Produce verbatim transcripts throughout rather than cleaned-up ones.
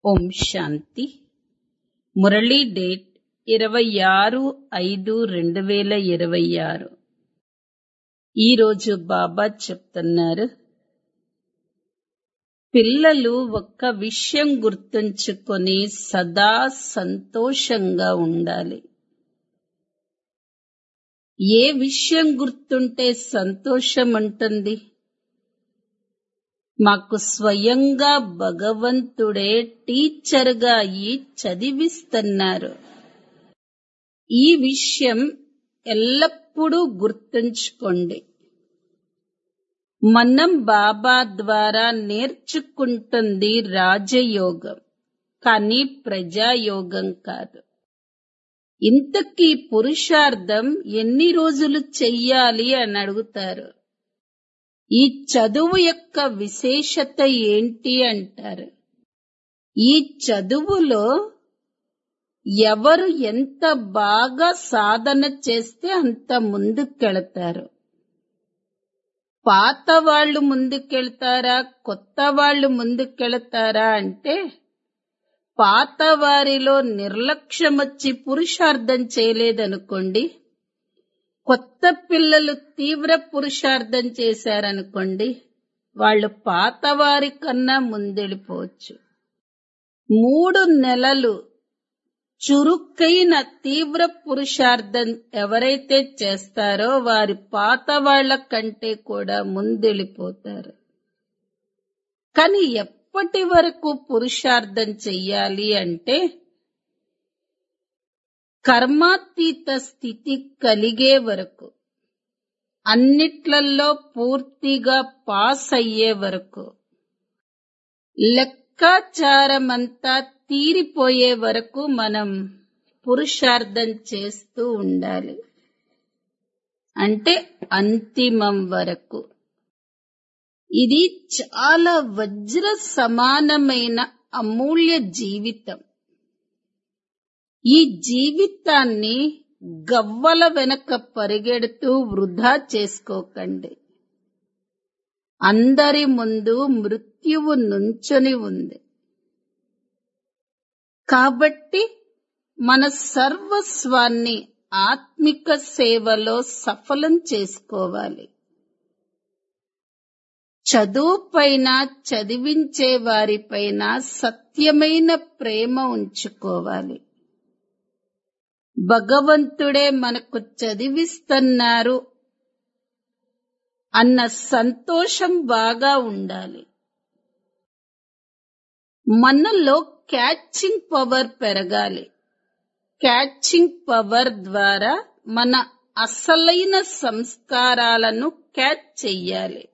ఓం శాంతి. Murali date ఇరవై ఆరు ఐదు రెండు వేల ఇరవై ఆరు. ఈరోజు బాబా చెప్తున్నారు, పిల్లలు ఒక్క విషయం గుర్తుంచుకొని సదా సంతోషంగా ఉండాలి. ఏ విషయం గుర్తుంటే సంతోషం ఉంటుంది? మాకు స్వయంగా భగవంతుడే టీచర్గా అయి చదివిస్తున్నారు. ఈ విషయం ఎల్లప్పుడూ గుర్తుంచుకోండి. మనం బాబా ద్వారా నేర్చుకుంటుంది రాజయోగం, కానీ ప్రజాయోగం కాదు. ఇంతకీ పురుషార్థం ఎన్ని రోజులు చెయ్యాలి అని అడుగుతారు. ఈ చదువు యొక్క విశేషత ఏంటి అంటారు. ఈ చదువులో ఎవరు ఎంత బాగా సాధన చేస్తే అంత ముందుకెళతారు. పాత వాళ్ళు ముందుకెళ్తారా, కొత్త వాళ్ళు ముందుకెళతారా అంటే, పాత వారిలో నిర్లక్ష్యం వచ్చి పురుషార్థం చేయలేదనుకోండి, కొత్త పిల్లలు తీవ్ర పురుషార్థం చేశారనుకోండి, వాళ్ళు పాతవారి కన్నా ముందెళ్ళిపోవచ్చు. మూడు నెలలు చురుకైన తీవ్ర పురుషార్థం ఎవరైతే చేస్తారో వారి పాత వాళ్ల కంటే కూడా ముందెళ్ళిపోతారు. కానీ ఎప్పటి వరకు పురుషార్థం చెయ్యాలి అంటే, కర్మాతీత స్థితి కలిగే వరకు, అన్నిట్లలో పూర్తిగా పాస్ అయ్యే వరకు, లెక్కాచారమంతా తీరిపోయే వరకు మనం పురుషార్థం చేస్తూ ఉండాలి. అంటే అంతిమం వరకు. ఇది చాలా వజ్ర సమానమైన అమూల్య జీవితం. ఈ జీవితాన్ని గవ్వల వెనక పరిగెడుతూ వృధా చేసుకోకండి. అందరి ముందు మృత్యువు నుంచొని ఉంది. కాబట్టి మన సర్వస్వాన్ని ఆత్మిక సేవలో సఫలం చేసుకోవాలి. చదువు పైన, చదివించే వారిపైన సత్యమైన ప్రేమ ఉంచుకోవాలి. భగవంతుడే మనకు చదివిస్తున్నారు అన్న సంతోషం బాగా ఉండాలి. మనలో క్యాచింగ్ పవర్ పెరగాలి. క్యాచింగ్ పవర్ ద్వారా మన అసలైన సంస్కారాలను క్యాచ్ చెయ్యాలి.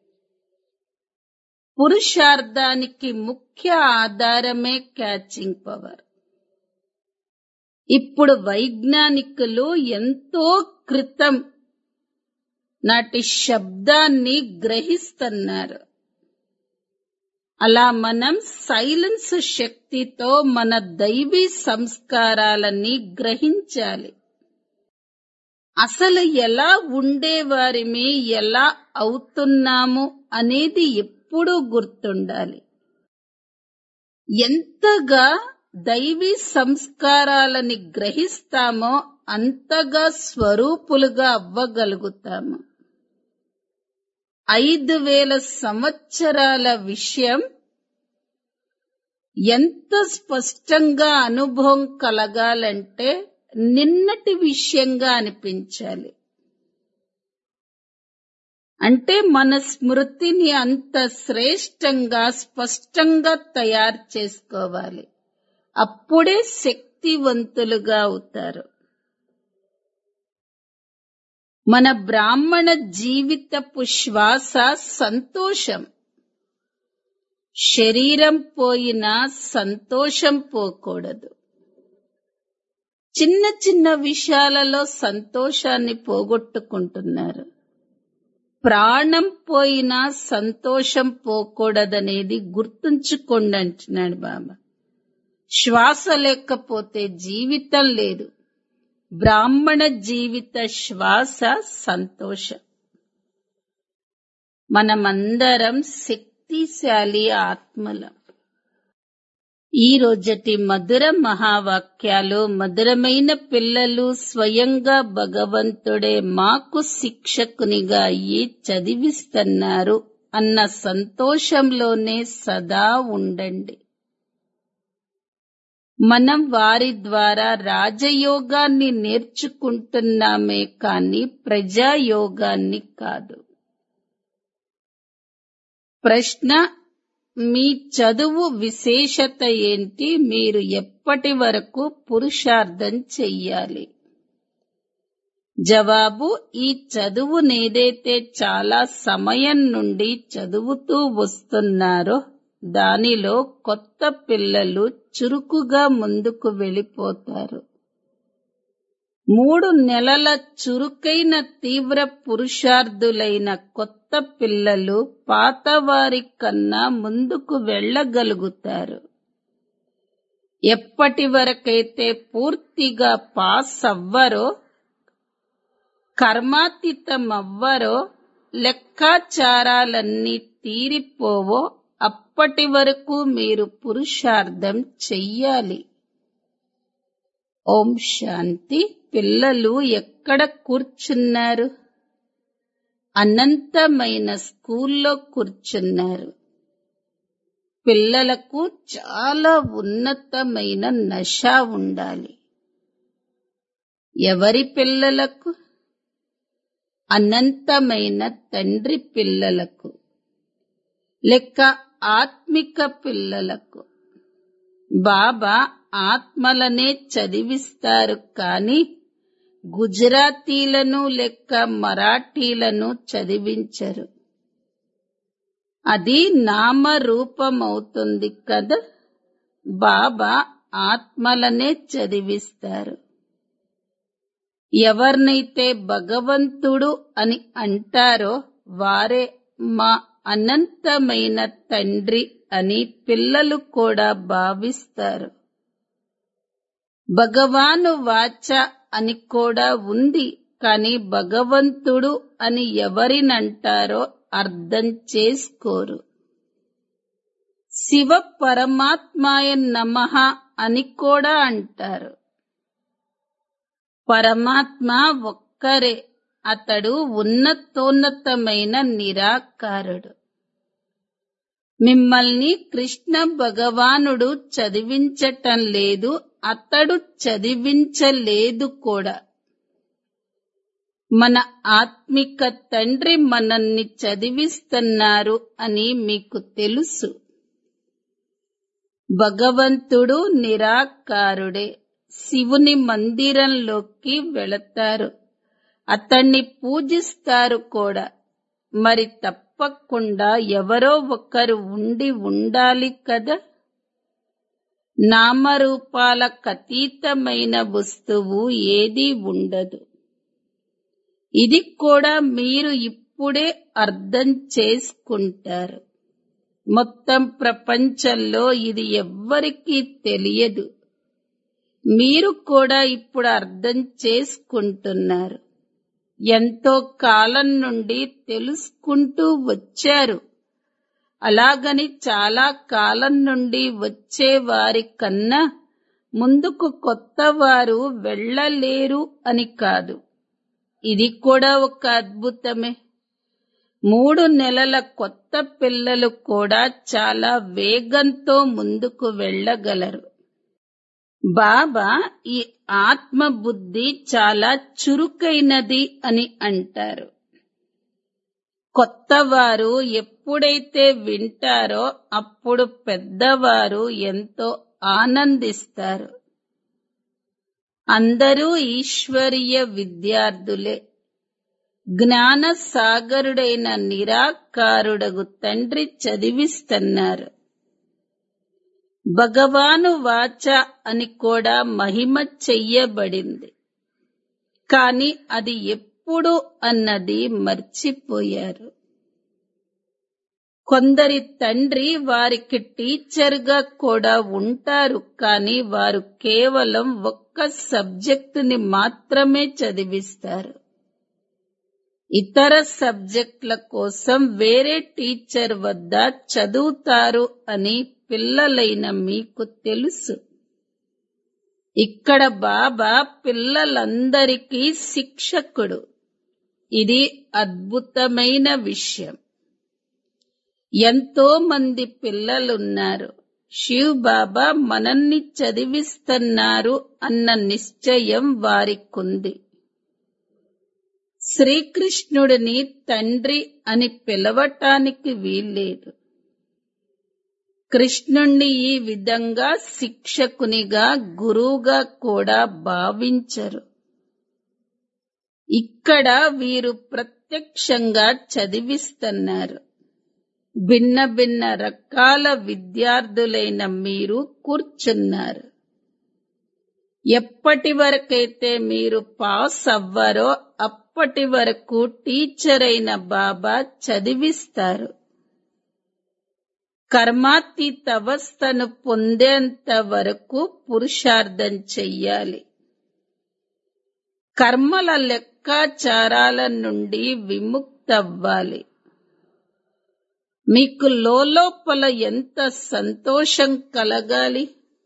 పురుషార్థానికి ముఖ్య ఆధారమే క్యాచింగ్ పవర్. ఇప్పుడు వైజ్ఞానికులు ఎంతో క్రితం నాటి శబ్దాన్ని గ్రహిస్తున్నారు. అలా మనం సైలెన్స్ శక్తితో మన దైవీ సంస్కారాలని గ్రహించాలి. అసలు ఎలా ఉండేవారిమి, ఎలా అవుతున్నాము అనేది ఎప్పుడూ గుర్తుండాలి. ఎంతగా దైవీ సంస్కారాలని గ్రహిస్తామో అంతగా స్వరూపులుగా అవ్వగలుగుతాము. ఐదు వేల సంవత్సరాల విషయం ఎంత స్పష్టంగా అనుభవం కలగాలంటే నిన్నటి విషయంగా అనిపించాలి. అంటే మన స్మృతిని అంత శ్రేష్టంగా, స్పష్టంగా తయారు చేసుకోవాలి. అప్పుడే శక్తివంతులుగా అవుతారు. మన బ్రాహ్మణ జీవితపు శ్వాస సంతోషం. శరీరం పోయినా సంతోషం పోకూడదు. చిన్న చిన్న విషయాలలో సంతోషాన్ని పోగొట్టుకుంటున్నారు. ప్రాణం పోయినా సంతోషం పోకూడదనేది గుర్తుంచుకోండి అంటున్నాడు బాబా. శ్వాస లేకపోతే జీవితం లేదు. బ్రాహ్మణ జీవిత శ్వాస సంతోషం. మనమందరం శక్తిశాలి ఆత్మలం. ఈ రోజటి మధుర మహావాక్యాలు మధురమైన పిల్లలు స్వయంగా భగవంతుడే మాకు శిక్షకునిగా అయ్యి చదివిస్తున్నారు అన్న సంతోషంలోనే సదా ఉండండి. మనం వారి ద్వారా రాజయోగాన్ని నేర్చుకుంటున్నామే కాని ప్రజాయోగాన్ని కాదు. ప్రశ్న: మీ చదువు విశేషత ఏంటి? మీరు ఎప్పటి వరకు పురుషార్థం చెయ్యాలి? జవాబు: ఈ చదువు నేదైతే చాలా సమయం నుండి చదువుతూ వస్తున్నారో దానిలో కొత్త పిల్లలు చురుకుగా ముందుకు వెళ్ళిపోతారు. మూడు నెలల చురుకైన తీవ్ర పురుషార్థులైన కొత్త పిల్లలు పాతవారి కన్నా ముందుకు వెళ్ళగలుగుతారు. ఎప్పటి వరకైతే పూర్తిగా పాస్ అవ్వరో, కర్మాతీతమవ్వరో, లెక్కాచారాలన్నీ తీరిపోవో అప్పటి వరకు మీరు పురుషార్థం చెయ్యాలి. ఓం శాంతి. పిల్లలు ఎక్కడ కూర్చున్నారు? అనంతమైన స్కూల్లో కూర్చున్నారు. పిల్లలకు చాలా ఉన్నతమైన నశ ఉండాలి. ఎవరి పిల్లలకు? అనంతమైన తండ్రి పిల్లలకు, లెక్క ఆత్మిక పిల్లలకు. బాబా ఆత్మలనే చదివిస్తారు కాని గుజరాతీలను లెక్క మరాఠీలను చదివించరు. అది నామరూపమవుతుంది కదా. బాబా ఆత్మలనే చదివిస్తారు. ఎవరినైతే భగవంతుడు అని అంటారో వారే మా అనంతమైన తండ్రి అని పిల్లలు కూడా భావిస్తారు. భగవాను వాచ అని కూడా ఉంది, కాని భగవంతుడు అని ఎవరినంటారో అర్థం చేసుకోరు. శివ పరమాత్మాయ నమః అని కూడా అంటారు. పరమాత్మ ఒక్కరే. అతడు ఉన్నతోన్నతమైన నిరాకారుడు. మిమ్మల్ని కృష్ణ భగవానుడు చదివించటం లేదు, అతడు చదివించలేదు కూడా. మన ఆత్మిక తండ్రి మనల్ని చదివిస్తున్నారు అని మీకు తెలుసు. భగవంతుడు నిరాకారుడే. శివుని మందిరంలోకి వెళతారు, అతన్ని పూజిస్తారు కూడా. మరి తప్పకుండా ఎవరో ఒకరు ఉండి ఉండాలి కదా. నామరూపాలకు అతీతమైన వస్తువు ఏదీ ఉండదు. ఇది కూడా మీరు ఇప్పుడే అర్థం చేసుకుంటారు. మొత్తం ప్రపంచంలో ఇది ఎవ్వరికీ తెలియదు. మీరు కూడా ఇప్పుడు అర్థం చేసుకుంటున్నారు. ఎంతో కాలం నుండి తెలుసుకుంటూ వచ్చారు. అలాగని చాలా కాలం నుండి వచ్చే వారి కన్నా ముందుకు కొత్త వారు వెళ్ళలేరు అని కాదు. ఇది కూడా ఒక అద్భుతమే. మూడు నెలల కొత్త పిల్లలు కూడా చాలా వేగంతో ముందుకు వెళ్ళగలరు. బాబా ఈ ఆత్మ బుద్ధి చాలా చురుకైనది అని అంటారు. కొత్తవారు ఎప్పుడైతే వింటారో అప్పుడు పెద్దవారు ఎంతో ఆనందిస్తారు. అందరూ ఈశ్వరీయ విద్యార్థులే. జ్ఞాన సాగరుడైన నిరాకారుడగు తండ్రి చదివిస్తున్నారు. భగవాను వాచ అని కూడా మహిమ చెయ్యబడింది, కాని అది ఎప్పుడు అన్నది మర్చిపోయారు. కొందరి తండ్రి వారికి టీచర్గా కూడా ఉంటారు, కాని వారు కేవలం ఒక్క సబ్జెక్టుని మాత్రమే చదివిస్తారు. ఇతర సబ్జెక్టుల కోసం వేరే టీచర్ వద్ద చదువుతారు అని పిల్లలైన మీకు తెలుసు. ఇక్కడ బాబా పిల్లలందరికీ శిక్షకుడు. ఇది అద్భుతమైన విషయం. ఎంతో మంది పిల్లలున్నారు. శివ్ బాబా మనల్ని చదివిస్తున్నారు అన్న నిశ్చయం వారికుంది. శ్రీకృష్ణుడిని తండ్రి అని పిలవటానికి వీల్లేదు. కృష్ణుణ్ణి ఈ విధంగా శిక్షకునిగా, గురువుగా కూడా భావించరు. ఇక్కడ వీరు ప్రత్యక్షంగా చదివిస్తున్నారు. భిన్న భిన్న రకాల విద్యార్థులైన మీరు కూర్చున్నారు. ఎప్పటి వరకైతే మీరు పాస్ అవ్వరో అప్పటి వరకు టీచర్ అయిన బాబా చదివిస్తారు. కర్మాతీత అవస్థను పొందేంత వరకు పురుషార్థం చెయ్యాలి. కర్మల లెక్కాచారాల నుండి విముక్తవ్వాలి. మీకు లోలోపల ఎంత సంతోషం కలగాలి.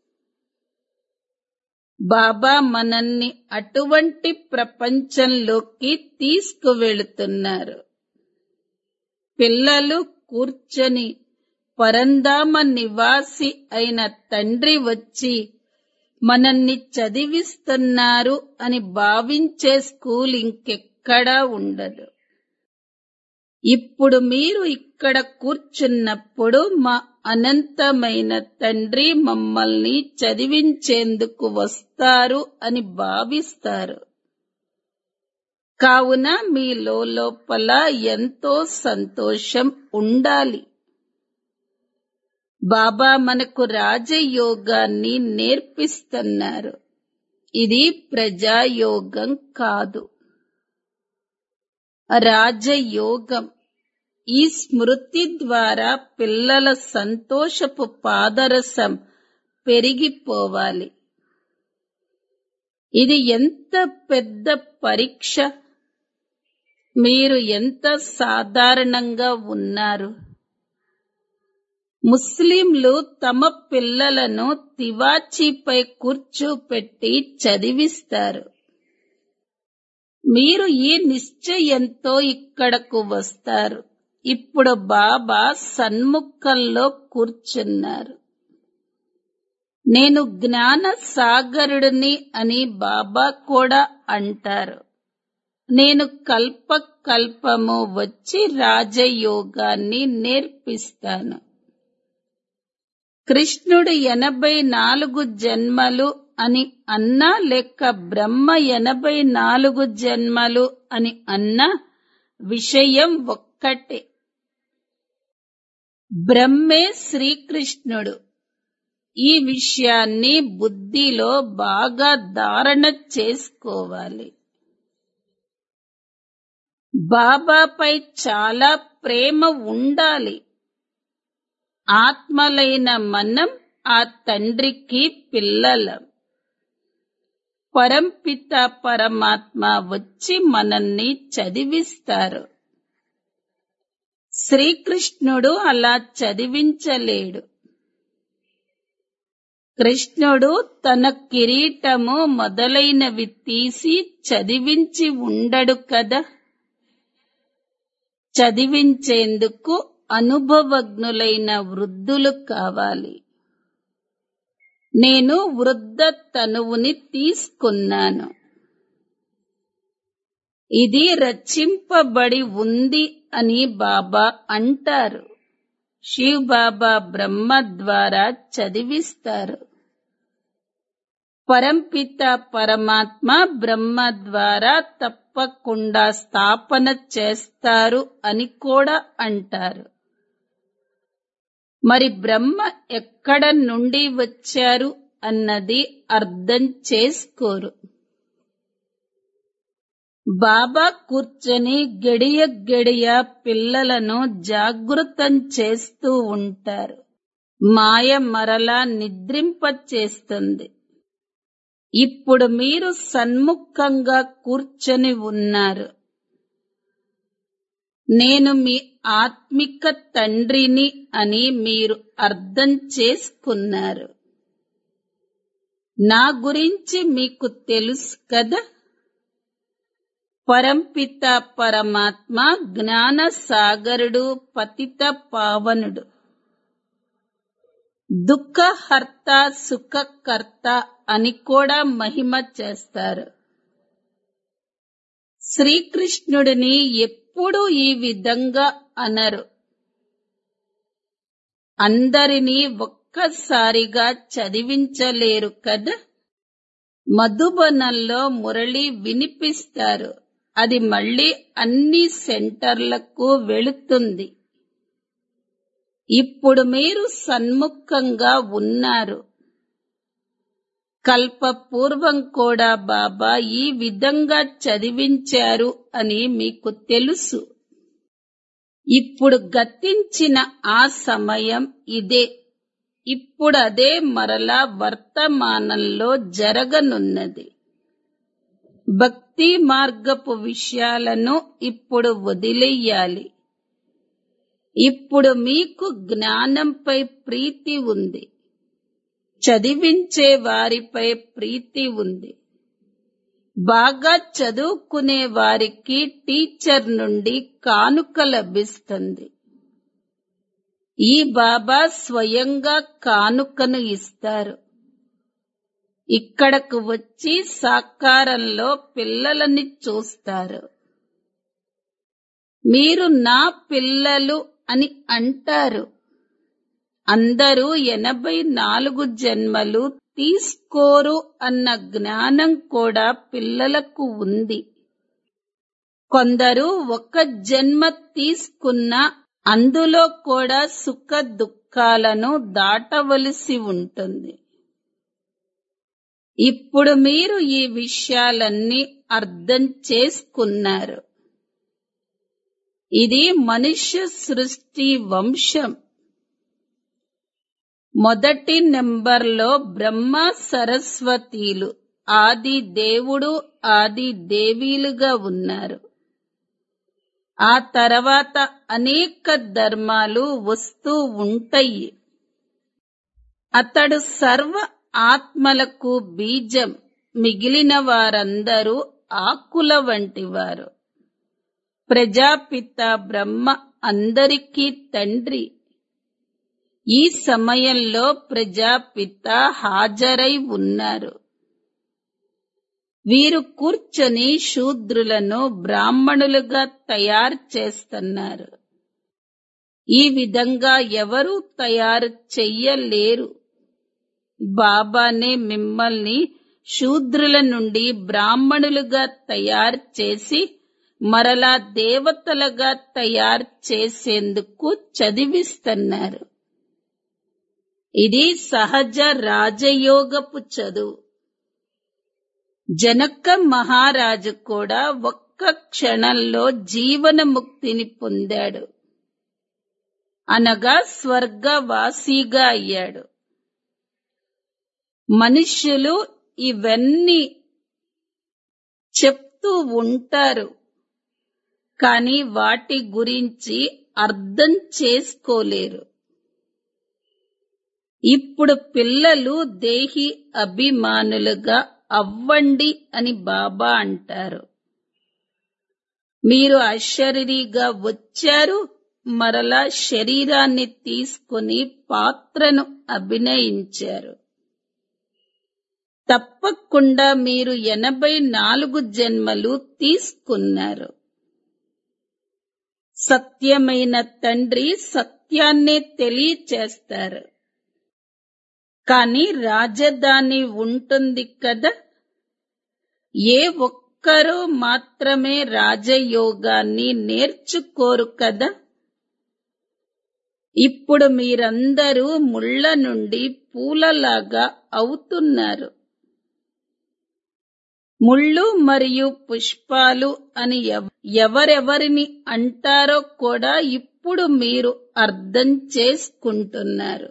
బాబా మనల్ని అటువంటి ప్రపంచంలోకి తీసుకువెళుతున్నారు. పిల్లలు కూర్చొని పరంధామ నివాసి అయిన తండ్రి వచ్చి మనల్ని చదివిస్తున్నారు అని భావించే స్కూల్ ఇంకెక్కడా ఉండదు. ఇప్పుడు మీరు ఇక్కడ కూర్చున్నప్పుడు మా అనంతమైన తండ్రి మమ్మల్ని చదివించేందుకు వస్తారు అని భావిస్తారు. కావున మీ లోపల ఎంతో సంతోషం ఉండాలి. బాబా మనకు రాజయోగాన్ని నేర్పిస్తున్నారు. ఇది ప్రజాయోగం కాదు, రాజయోగం. ఈ స్మృతి ద్వారా పిల్లల సంతోషపు పాదరసం పెరిగిపోవాలి. ఇది ఎంత పెద్ద పరీక్ష. మీరు ఎంత సాధారణంగా ఉన్నారు. ముస్లింలు తమ పిల్లలను తివాచీపై కూర్చోపెట్టి చదివిస్తారు. మీరు ఈ నిశ్చయంతో ఇక్కడకు వస్తారు. ఇప్పుడు బాబా సన్ముఖంలో కూర్చున్నారు. నేను జ్ఞాన సాగరుడిని అని బాబా కూడా అంటారు. నేను కల్ప కల్పము వచ్చి రాజయోగాన్ని నేర్పిస్తాను. కృష్ణుడు ఎనభై నాలుగు జన్మలు అని అన్నా లేక బ్రహ్మ ఎనభై నాలుగు జన్మలు అని అన్నా విషయం ఒక్కటే. బ్రహ్మే శ్రీకృష్ణుడు. ఈ విషయాన్ని బుద్ధిలో బాగా ధారణ చేసుకోవాలి. బాబాపై చాలా ప్రేమ ఉండాలి. ఆత్మలైన మనం ఆ తండ్రికి పిల్లలం. పరంపిత పరమాత్మ వచ్చి మనల్ని చదివిస్తారు. శ్రీకృష్ణుడు అలా చదివించలేడు. కృష్ణుడు తన కిరీటము మొదలైనవి తీసి చదివించి ఉండడు కదా. చదివించేందుకు అనుభవజ్ఞులైన వృద్ధులు కావాలి. నేను వృద్ధ తనువుని తీసుకున్నాను. ఇది రచింపబడి ఉంది అని బాబా అంటారు. శివ్ బాబా బ్రహ్మ ద్వారా చదివిస్తారు. పరంపిత పరమాత్మ బ్రహ్మ ద్వారా తప్పకుండా స్థాపన చేస్తారు అని కూడా అంటారు. మరి బ్రహ్మ ఎక్కడ నుండి వచ్చారు అన్నది అర్థం చేసుకోరు. బాబా కూర్చొని గడియ గడియ పిల్లలను జాగృతం చేస్తూ ఉంటారు. మాయ మరలా నిద్రింపచేస్తుంది. ఇప్పుడు మీరు సన్ముఖంగా కూర్చొని ఉన్నారు. నేను మీ ఆత్మిక తండ్రిని అని మీరు అర్థం చేసుకున్నారు. నా గురించి మీకు తెలుసు కదా. పరంపిత పరమాత్మ జ్ఞాన సాగరుడు, పతిత పావనుడు, దుఃఖహర్త సుఖకర్త అని కూడా మహిమ చేస్తారు. శ్రీకృష్ణుడిని ఎప్పుడూ ఈ విధంగా అనరు. అందరినీ ఒక్కసారిగా చదివించలేరు కదా. మధుబనంలో మురళి వినిపిస్తారు. అది మళ్ళీ అన్ని సెంటర్లకు వెళుతుంది. ఇప్పుడు మీరు సన్ముఖంగా ఉన్నారు. కల్పపూర్వం కూడా బాబా ఈ విధంగా చదివించారు అని మీకు తెలుసు. ఇప్పుడు గతించిన ఆ సమయం ఇదే. ఇప్పుడు అదే మరలా వర్తమానంలో జరగనున్నది. భక్తి మార్గపు విషయాలను ఇప్పుడు వదిలేయాలి. ఇప్పుడు మీకు జ్ఞానంపై ప్రీతి ఉంది. చదివించే వారిపై ప్రీతి ఉంది. బాగా చదువుకునే వారికి టీచర్ నుండి కానుక లభిస్తుంది. ఈ బాబా స్వయంగా కానుకను ఇస్తారు. ఇక్కడకు వచ్చి సాకారంలో పిల్లలని చూస్తారు. మీరు నా పిల్లలు అని అంటారు. అందరూ ఎనభై నాలుగు జన్మలు తీసుకోరు అన్న జ్ఞానం కూడా పిల్లలకు ఉంది. కొందరు ఒక జన్మ తీసుకున్న అందులో కూడా సుఖ దుఃఖాలను దాటవలసి ఉంటుంది. ఇప్పుడు మీరు ఈ విషయాలన్నీ అర్థం చేసుకున్నారు. ఇది మనుష్య సృష్టి వంశం. మొదటి నెంబర్లో బ్రహ్మ సరస్వతీలు ఆది దేవుడు ఆది దేవీలుగా ఉన్నారు. ఆ తర్వాత అనేక ధర్మాలు వస్తూ ఉంటాయి. అతడు సర్వ ఆత్మలకు బీజం. మిగిలిన వారందరూ ఆకుల వంటివారు. ప్రజాపిత బ్రహ్మ అందరికీ తండ్రి. ఈ సమయంలో ప్రజాపిత హాజరై ఉన్నారు. వీరు కూర్చొని శూద్రులను బ్రాహ్మణులుగా తయారు చేస్తున్నారు. ఈ విధంగా ఎవరూ తయారు చెయ్యలేరు. బాబానే మిమ్మల్ని శూద్రుల నుండి బ్రాహ్మణులుగా తయారు చేసి మరలా దేవతలుగా తయారు చేసేందుకు చదివిస్తున్నారు. ఇది సహజ రాజయోగపు చదువు. జనక మహారాజు కూడా ఒక్క క్షణంలో జీవన ముక్తిని పొందాడు. అనగా స్వర్గవాసిగా అయ్యాడు. మనుష్యులు ఇవన్నీ చెప్తూ ఉంటారు, కానీ వాటి గురించి అర్థం చేసుకోలేరు. ఇప్పుడు పిల్లలు దేహి అభిమానులుగా అవ్వండి అని బాబా అంటారు. మీరు అశరీరిగా వచ్చారు, మరలా శరీరాన్ని తీసుకుని పాత్రను అభినయించారు. తప్పకుండా మీరు ఎనభై నాలుగు జన్మలు తీసుకున్నారు. సత్యమైన తండ్రి సత్యాన్నే తెలియచేస్తారు. కానీ రాజధాని ఉంటుంది కదా. ఏ ఒక్కరూ మాత్రమే రాజయోగాన్ని నేర్చుకోరు కదా. ఇప్పుడు మీరందరూ ముళ్ళ నుండి పూలలాగా అవుతున్నారు. ముళ్ళు మరియు పుష్పాలు అని ఎవరెవరిని అంటారో కూడా ఇప్పుడు మీరు అర్థం చేసుకుంటున్నారు.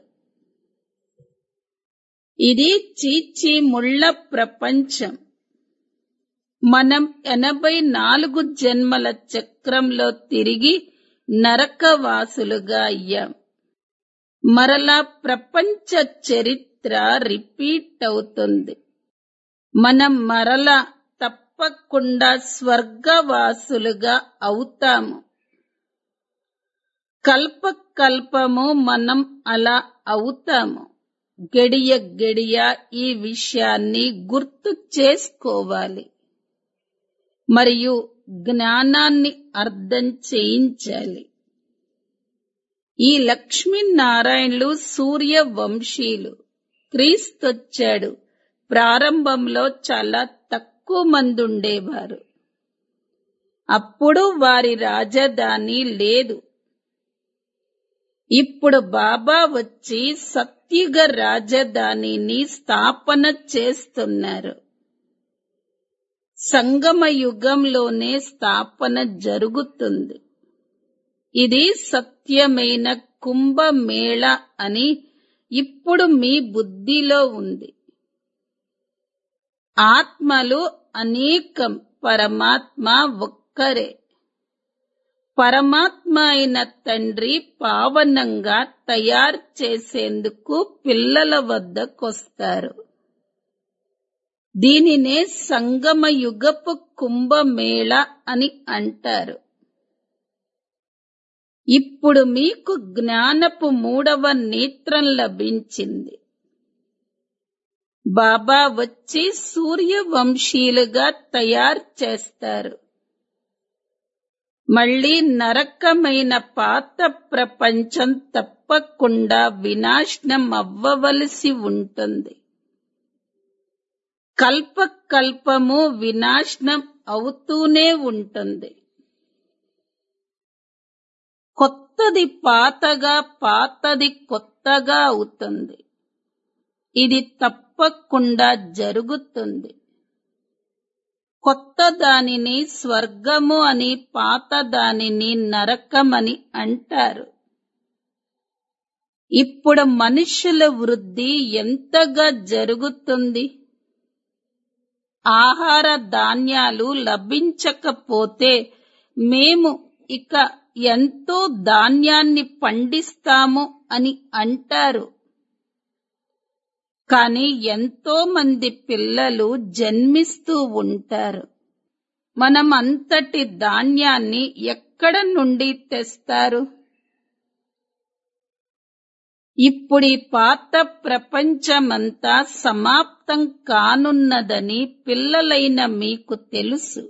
ఇది చీచి ముళ్ళ ప్రపంచం. మనం ఎనభై నాలుగు జన్మల చక్రంలో తిరిగి నరకవాసులుగా అయ్యాం. మరలా ప్రపంచ చరిత్ర రిపీట్ అవుతుంది. మనం మరలా తప్పకుండా స్వర్గవాసులుగా అవుతాము. కల్ప కల్పము మనం అలా అవుతాము. గడియ గడియ ఈ విషయాన్ని గుర్తు చేసుకోవాలి మరియు జ్ఞానాన్ని అర్థం చేయించాలి. ఈ లక్ష్మీనారాయణులు సూర్య వంశీయులు. క్రీస్తొచ్చాడు. ప్రారంభంలో చాలా తక్కువ మంది ఉండేవారు. అప్పుడు వారి రాజధాని లేదు. ఇప్పుడు బాబా వచ్చి సత్యుగ రాజధానిని స్థాపన చేస్తున్నారు. సంగమ యుగంలోనే స్థాపన జరుగుతుంది. ఇది సత్యమైన కుంభమేళ అని ఇప్పుడు మీ బుద్ధిలో ఉంది. ఆత్మలు అనేకం, పరమాత్మ ఒక్కరే. పరమాత్మ అయిన తండ్రి పావనంగా తయారు చేసేందుకు పిల్లల వద్దకొస్తారు. దీనినే సంగమ యుగపు కుంభమేళ అని అంటారు. ఇప్పుడు మీకు జ్ఞానపు మూడవ నేత్రం లభించింది. బాబా వచ్చి సూర్యవంశీయులుగా తయారు చేస్తారు. మళ్ళీ నరకమైన పాత ప్రపంచం తప్పకుండా వినాశనం అవ్వవలసి ఉంటుంది. కల్ప కల్పము వినాశనం అవుతూనే ఉంటుంది. కొత్తది పాతగా, పాతది కొత్తగా అవుతుంది. ఇది తప్పకుండా జరుగుతుంది. కొత్త దానిని స్వర్గము అని, పాత దానిని నరకమని అంటారు. ఇప్పుడు మనుషుల వృద్ధి ఎంతగా జరుగుతుంది. ఆహార ధాన్యాలు లభించకపోతే మేము ఇక ఎంతో ధాన్యాన్ని పండిస్తాము అని అంటారు. కానీ ఎంతో మంది పిల్లలు జన్మిస్తూ ఉంటారు. మనం అంతటి ధాన్యాన్ని ఎక్కడ నుండి తెస్తారు? ఇప్పుడు ఈ పాత ప్రపంచమంతా సమాప్తం కానున్నదని పిల్లలైన మీకు తెలుసు.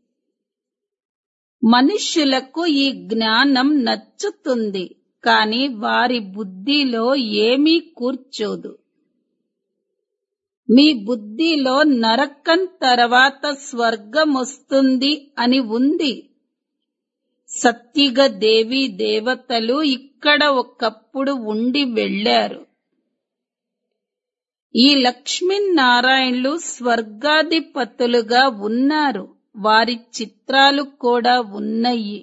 మనుష్యులకు ఈ జ్ఞానం నచ్చుతుంది, కానీ వారి బుద్ధిలో ఏమీ కూర్చోదు. మీ బుద్ధిలో నరకం తర్వాత స్వర్గం వస్తుంది అని ఉంది. సత్యుగ దేవీ దేవతలు ఇక్కడ ఒకప్పుడు ఉండి వెళ్లారు. ఈ లక్ష్మీనారాయణులు స్వర్గాధిపతులుగా ఉన్నారు. వారి చిత్రాలు కూడా ఉన్నాయి.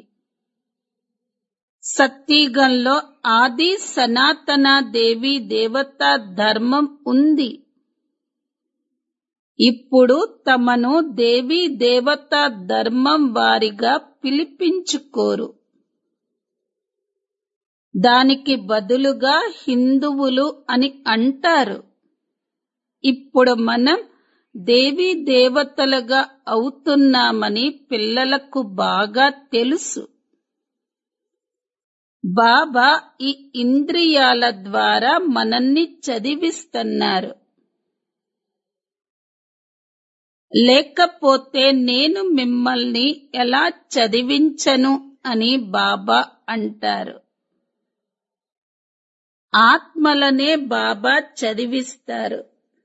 సత్యుగంలో ఆది సనాతన దేవీ దేవతా ధర్మం ఉంది. ఇప్పుడు తమను దేవీ దేవతా ధర్మం వారిగా పిలిపించుకోరు. దానికి బదులుగా హిందువులు అని అంటారు. ఇప్పుడు మనం దేవీ దేవతలుగా అవుతున్నామని పిల్లలకు బాగా తెలుసు. బాబా ఈ ఇంద్రియాల ద్వారా మనల్ని చదివిస్తున్నారు. లేకపోతే నేను మిమ్మల్ని ఎలా చదివించను అని బాబా అంటారు. ఆత్మలనే బాబా చదివిస్తారు.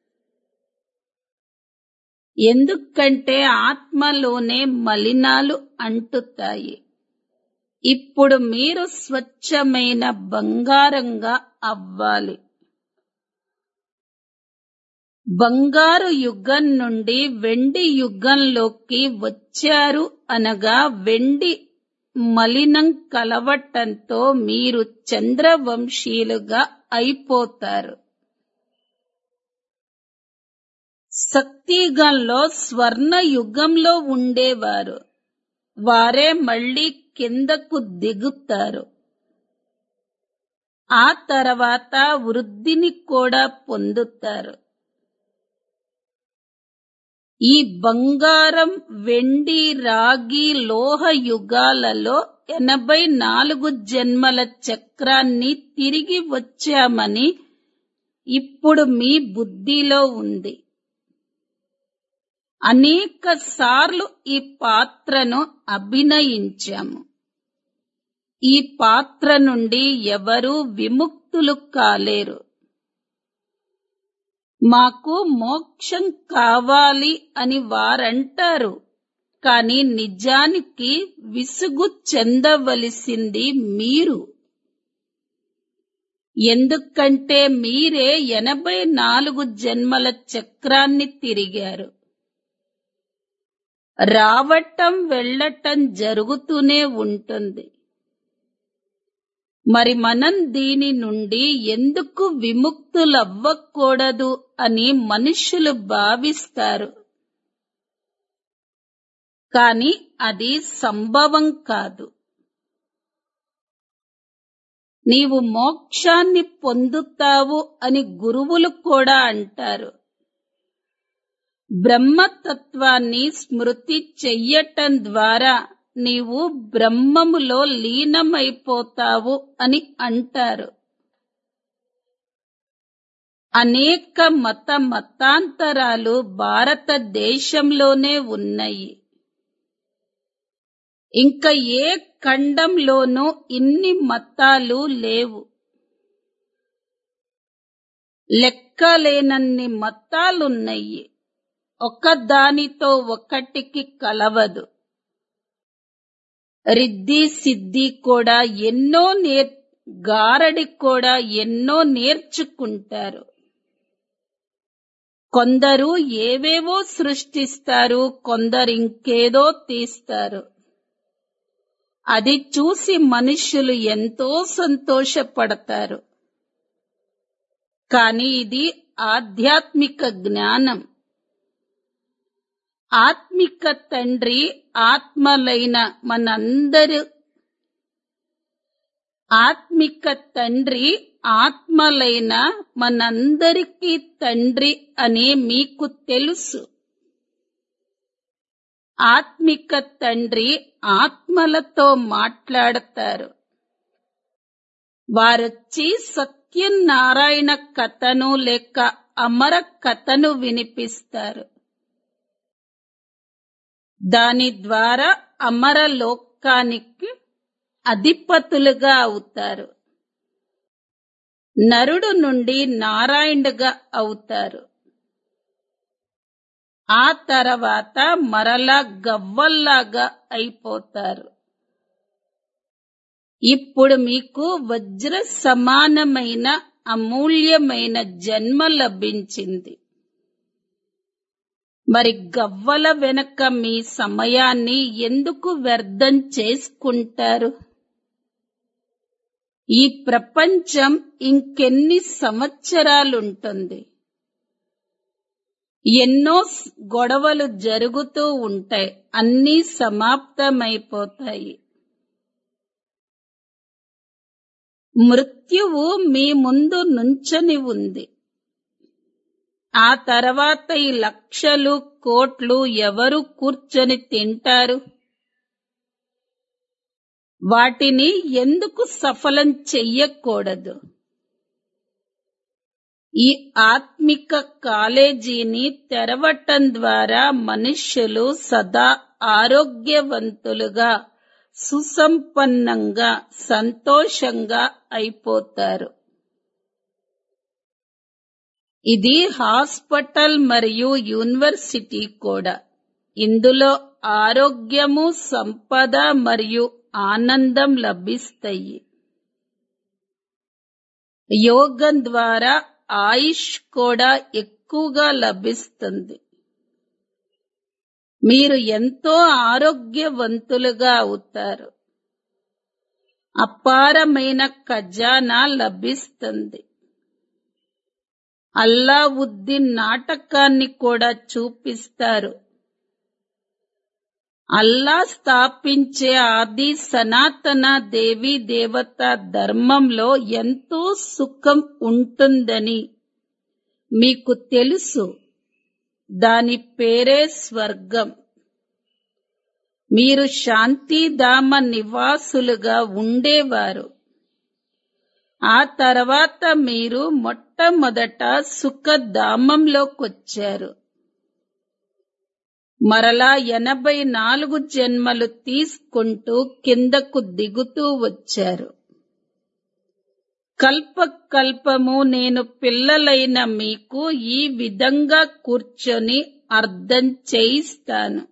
ఎందుకంటే ఆత్మలోనే మలినాలు అంటుతాయి. ఇప్పుడు మీరు స్వచ్ఛమైన బంగారంగా అవ్వాలి. బంగారు యుగం నుండి వెండి యుగంలోకి వచ్చారు అనగా వెండి మలినం కలవటంతో మీరు చంద్రవంశీయులుగా అయిపోతారు. సత్యుగంలో స్వర్ణ యుగంలో ఉండేవారు. వారే మళ్ళీ కిందకు దిగుతారు. ఆ తర్వాత వృద్ధిని కూడా పొందుతారు. ఈ బంగారం, వెండి, రాగి, లోహ యుగాలలో ఎనభై నాలుగు జన్మల చక్రాన్ని తిరిగి వచ్చామని ఇప్పుడు మీ బుద్ధిలో ఉంది. అనేక సార్లు ఈ పాత్రను అభినయించాము. ఈ పాత్ర నుండి ఎవరూ విముక్తులు కాలేరు. మాకు మోక్షం కావాలి అని వారంటారు. కాని నిజానికి విసుగు చెందవలసింది మీరు. ఎందుకంటే మీరే ఎనభై నాలుగు జన్మల చక్రాన్ని తిరిగారు. రావటం వెళ్ళటం జరుగుతూనే ఉంటుంది. మరి మనం దీని నుండి ఎందుకు విముక్తులవ్వకూడదు అని మనుషులు భావిస్తారు. కాని అది సంభవం కాదు. నీవు మోక్షాన్ని పొందుతావు అని గురువులు కూడా అంటారు. బ్రహ్మతత్వాన్ని స్మృతి చెయ్యటం ద్వారా నీవు బ్రహ్మములో లీనమైపోతావు అని అంటారు. అనేక మత మతాంతరాలు భారతదేశంలోనే ఉన్నాయి. ఇంకా ఏ ఖండంలోనూ ఇన్ని మతాలు లేవు. లెక్కలేనన్ని మతాలున్నాయి. ఒకదానితో ఒకటికి కలవదు. రిద్ధి సిద్ధి కూడా ఎన్నో నేర్ గారడి కూడా ఎన్నో నేర్చుకుంటారు. కొందరు ఏవేవో సృష్టిస్తారు, కొందరు ఇంకేదో తీస్తారు. అది చూసి మనుష్యులు ఎంతో సంతోషపడతారు. కాని ఇది ఆధ్యాత్మిక జ్ఞానం. ఆత్మిక తండ్రి ఆత్మలైన మనందరి ఆత్మిక తండ్రి ఆత్మలైన మనందరికీ తండ్రి అని మీకు తెలుసు. ఆత్మిక తండ్రి ఆత్మలతో మాట్లాడతారు. వారొచ్చి సత్యనారాయణ కథను లేక అమర కథను వినిపిస్తారు. దాని ద్వారా అమర లోకానికి అధిపతులుగా అవుతారు. నరుడు నుండి నారాయణుడుగా అవుతారు. ఆ తర్వాత మరలా గవ్వల్లాగా అయిపోతారు. ఇప్పుడు మీకు వజ్ర సమానమైన అమూల్యమైన జన్మ లభించింది. మరి గవ్వల వెనక మీ సమయాన్ని ఎందుకు వ్యర్థం చేసుకుంటారు? ఈ ప్రపంచం ఇంకెన్ని సంవత్సరాలుంటుంది? ఎన్నో గొడవలు జరుగుతూ ఉంటాయి. అన్నీ సమాప్తమైపోతాయి. మృత్యువు మీ ముందు నుంచని ఉంది. ఆ తర్వాత ఈ లక్షలు కోట్లు ఎవరు కూర్చొని తింటారు? వాటిని ఎందుకు సఫలం చెయ్యకూడదు? ఈ ఆత్మిక కాలేజీని తెరవటం ద్వారా మనుష్యులు సదా ఆరోగ్యవంతులుగా, సుసంపన్నంగా, సంతోషంగా అయిపోతారు. ఇది హాస్పిటల్ మరియు యూనివర్సిటీ కూడా. ఇందులో ఆరోగ్యము, సంపద మరియు ఆనందం లభిస్తాయి. యోగం ద్వారా ఆయుష్ కూడా ఎక్కువగా లభిస్తుంది. మీరు ఎంతో ఆరోగ్యవంతులుగా అవుతారు. అపారమైన ఖజానా లభిస్తుంది. అల్లావుద్దీన్ నాటకాన్ని కూడా చూపిస్తారు. అల్లా స్థాపించే ఆది సనాతన దేవీ దేవత ధర్మంలో ఎంతో సుఖం ఉంటుందని మీకు తెలుసు. దాని పేరే స్వర్గం. మీరు శాంతిధామ నివాసులుగా ఉండేవారు. ఆ తర్వాత మీరు మొట్టమొదట సుఖధామంలోకొచ్చారు. మరలా ఎనభై నాలుగు జన్మలు తీసుకుంటూ కిందకు దిగుతూ వచ్చారు. కల్ప కల్పము నేను పిల్లలైన మీకు ఈ విధంగా కూర్చొని అర్థం చేయిస్తాను.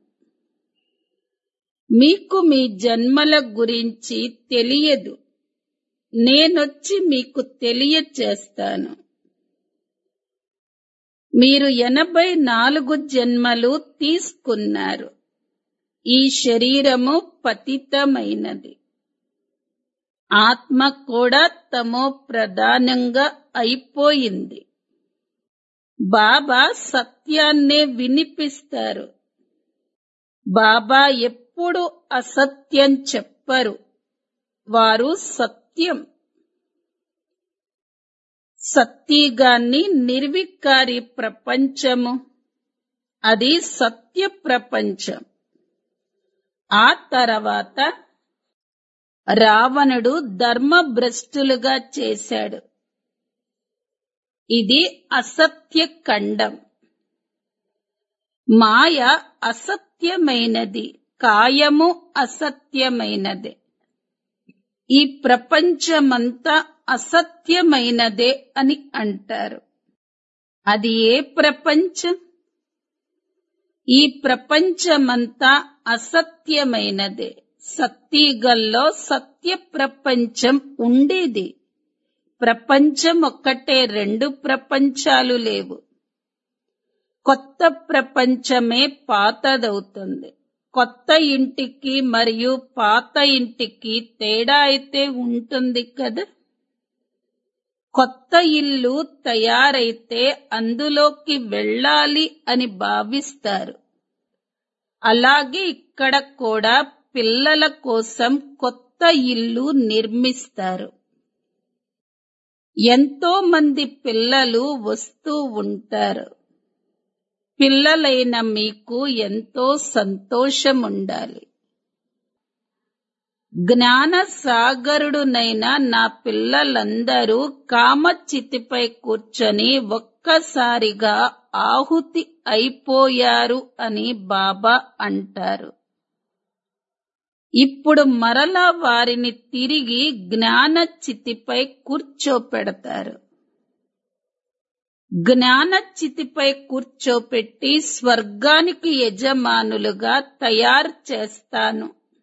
మీకు మీ జన్మల గురించి తెలియదు. నేనొచ్చి మీకు తెలియచేస్తాను. మీరు ఎనభై నాలుగు జన్మలు తీసుకున్నారు. ఈ శరీరము పతితమైనది. ఆత్మ కూడా తమో ప్రధానంగా అయిపోయింది. బాబా సత్యాన్నే వినిపిస్తారు. బాబా ఎప్పుడు అసత్యం చెప్పరు. వారు సత్యం. సత్యగాన్ని నిర్వికారి ప్రపంచము, అది సత్య ప్రపంచం. ఆ తర్వాత రావణుడు ధర్మభ్రష్టులుగా చేశాడు. ఇది అసత్య ఖండం. మాయ అసత్యమైనది, కాయము అసత్యమైనదే. ఈ ప్రపంచమంతా అసత్యమైనదే అని అంటారు. అది ఏ ప్రపంచం? ఈ ప్రపంచమంతా అసత్యమైనదే. సత్యగల్లో సత్య ప్రపంచం ఉండేది. ప్రపంచం ఒక్కటే, రెండు ప్రపంచాలు లేవు. కొత్త ప్రపంచమే పాతదవుతుంది. కొత్త ఇంటికి మరియు పాత ఇంటికి తేడా అయితే ఉంటుంది కదా. కొత్త ఇల్లు తయారైతే అందులోకి వెళ్ళాలి అని భావిస్తారు. అలాగే ఇక్కడ కూడా పిల్లల కోసం కొత్త ఇల్లు నిర్మిస్తారు. ఎంతో మంది పిల్లలు వస్తూ ఉంటారు. పిల్లలైన మీకు ఎంతో సంతోషం ఉండాలి. జ్ఞాన సాగరుడునైన నా పిల్లలందరూ కామచితిపై కూర్చొని ఒక్కసారిగా ఆహుతి అయిపోయారు అని బాబా అంటారు. ఇప్పుడు మరలా వారిని తిరిగి జ్ఞాన చితిపై కూర్చోపెడతారు. జ్ఞాన చితిపై కూర్చోపెట్టి స్వర్గానికి యజమానులుగా తయారు చేస్తాను.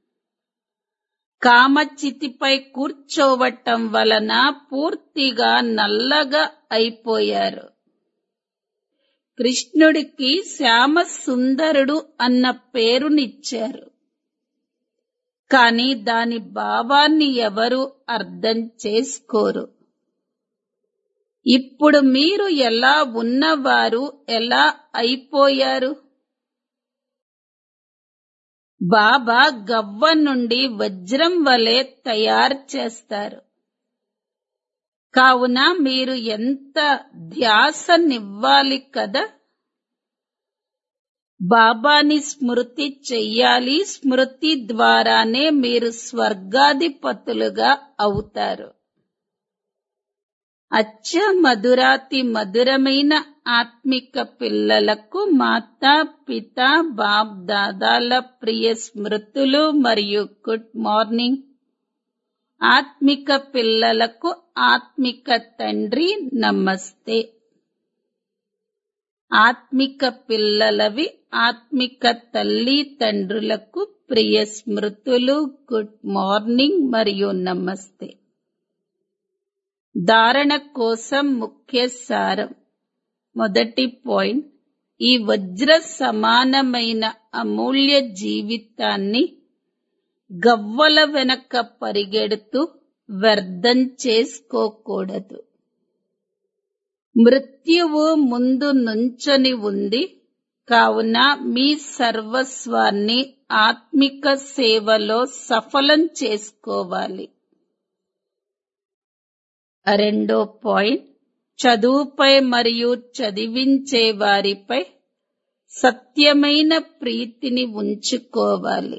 కామచితిపై కూర్చోవటం వలన పూర్తిగా నల్లగా అయిపోయారు. కృష్ణుడికి శ్యామ సుందరుడు అన్న పేరునిచ్చారు. కాని దాని భావాన్ని ఎవరు అర్థం చేసుకోరు. ఇప్పుడు మీరు ఎలా ఉన్నవారు, ఎలా అయిపోయారు? బాబా గవ్వ నుండి వజ్రం వలె తయారు చేస్తారు. కావున మీరు ఎంత ధ్యాసనివ్వాలి కదా. బాబాని స్మృతి చెయ్యాలి. స్మృతి ద్వారానే మీరు స్వర్గాధిపతులుగా అవుతారు. అచ్చ మధురాతి మధురమైన ఆత్మిక పిల్లలకు మాతా పిత బాప్ దాదాల ప్రియ స్మృతులు మరియు గుడ్ మార్నింగ్. ఆత్మిక పిల్లలకు ఆత్మిక తండ్రి నమస్తే. ఆత్మిక పిల్లలవి ఆత్మిక తల్లి తండ్రులకు ప్రియ స్మృతులు, గుడ్ మార్నింగ్ మరియు నమస్తే. ధారణ కోసం ముఖ్య సారం. మొదటి పాయింట్, ఈ వజ్ర సమానమైన అమూల్య జీవితాన్ని గవ్వల వెనక పరిగెడుతూ వ్యర్థం చేసుకోకూడదు. మృత్యువు ముందు నుంచొని ఉంది. కావున మీ సర్వస్వాన్ని ఆత్మిక సేవలో సఫలం చేసుకోవాలి. రెండో పాయింట్, చదువుపై మరియు చదివించే వారిపై సత్యమైన ప్రీతిని ఉంచుకోవాలి.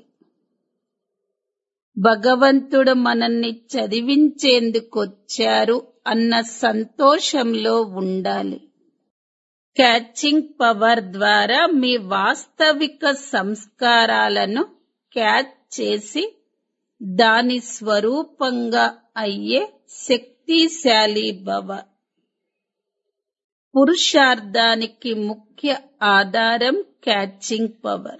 భగవంతుడు మనల్ని చదివించేందుకొచ్చారు అన్న సంతోషంలో ఉండాలి. క్యాచింగ్ పవర్ ద్వారా మీ వాస్తవిక సంస్కారాలను క్యాచ్ చేసి దాని స్వరూపంగా అయ్యే శక్తిశాలి భవ. పురుషార్థానికి ముఖ్య ఆధారం క్యాచింగ్ పవర్.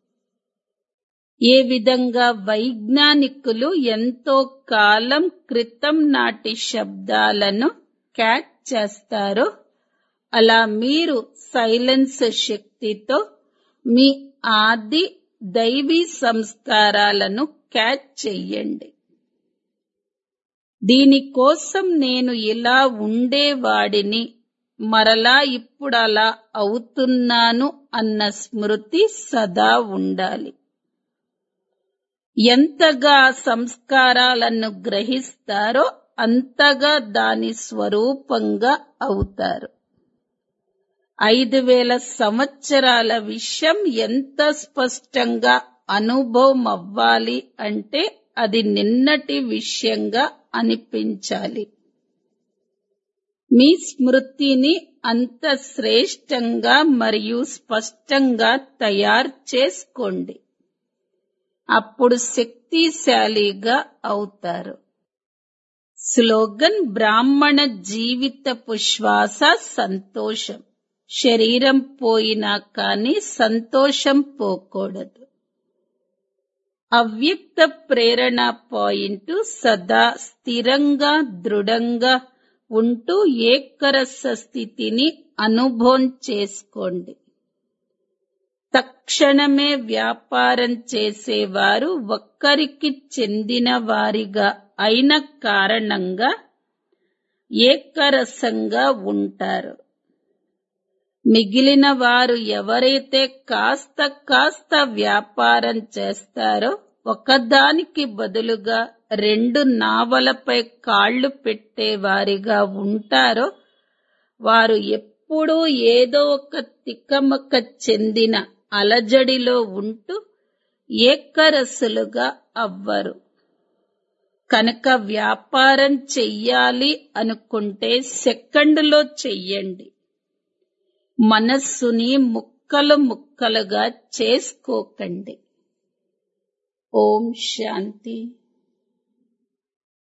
ఏ విధంగా వైజ్ఞానికులు ఎంతో కాలం క్రితం నాటి శబ్దాలను క్యాచ్ చేస్తారో అలా మీరు సైలెన్స్ శక్తితో మీ ఆది దైవీ సంస్కారాలను క్యాచ్ చెయ్యండి. దీనికోసం నేను ఇలా ఉండేవాడిని, మరలా ఇప్పుడు అలా అవుతున్నాను అన్న స్మృతి సదా ఉండాలి. ఎంతగా సంస్కారాలను గ్రహిస్తారో అంతగా దాని స్వరూపంగా అవుతారు. ఐదు వేల సంవత్సరాల విషయం ఎంత స్పష్టంగా అనుభవం అవ్వాలి అంటే అది నిన్నటి విషయంగా అనిపించాలి. మీ స్మృతిని అంత శ్రేష్టంగా మరియు స్పష్టంగా తయారు చేసుకోండి. అప్పుడు శక్తిశాలిగా అవుతారు. స్లోగన్: బ్రాహ్మణ జీవితపు శ్వాస సంతోషం. శరీరం పోయినా కానీ సంతోషం పోకూడదు. అవ్యక్త ప్రేరణ పాయింట్: సదా స్థిరంగా దృఢంగా ఉంటూ ఏకరస స్థితిని అనుభవం చేసుకోండి. తక్షణమే వ్యాపారం చేసేవారు ఒక్కరికి చెందిన వారిగా అయిన కారణంగా ఏకరసంగా ఉంటారు. మిగిలిన వారు ఎవరైతే కాస్త కాస్త వ్యాపారం చేస్తారో, ఒకదానికి బదులుగా రెండు నావలపై కాళ్లు పెట్టేవారిగా ఉంటారో, వారు ఎప్పుడూ ఏదో ఒక తికమక చెందిన అలజడిలో ఉంటూ ఏకరసులుగా అవ్వరు. కనుక వ్యాపారం చెయ్యాలి అనుకుంటే సెకండులో చెయ్యండి. మనస్సుని ముక్కలు ముక్కలుగా చేసుకోకండి. ఓం శాంతి.